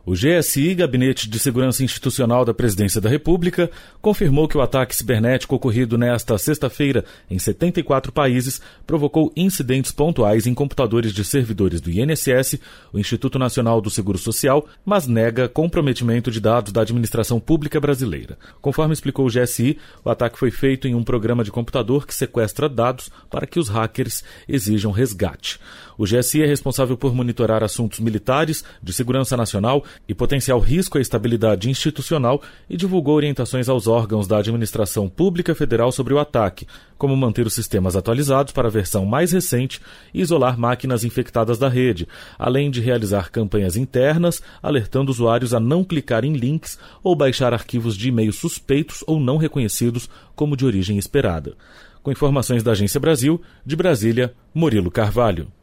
O GSI, Gabinete de Segurança Institucional da Presidência da República, confirmou que o ataque cibernético ocorrido nesta sexta-feira em 74 países provocou incidentes pontuais em computadores de servidores do INSS, o Instituto Nacional do Seguro Social, mas nega comprometimento de dados da administração pública brasileira. Conforme explicou o GSI, o ataque foi feito em um programa de computador que sequestra dados para que os hackers exijam resgate. O GSI é responsável por monitorar assuntos militares, de segurança nacional e potencial risco à estabilidade institucional e divulgou orientações aos órgãos da administração pública federal sobre o ataque, como manter os sistemas atualizados para a versão mais recente e isolar máquinas infectadas da rede, além de realizar campanhas internas, alertando usuários a não clicar em links ou baixar arquivos de e-mails suspeitos ou não reconhecidos como de origem esperada. Com informações da Agência Brasil, de Brasília, Murilo Carvalho.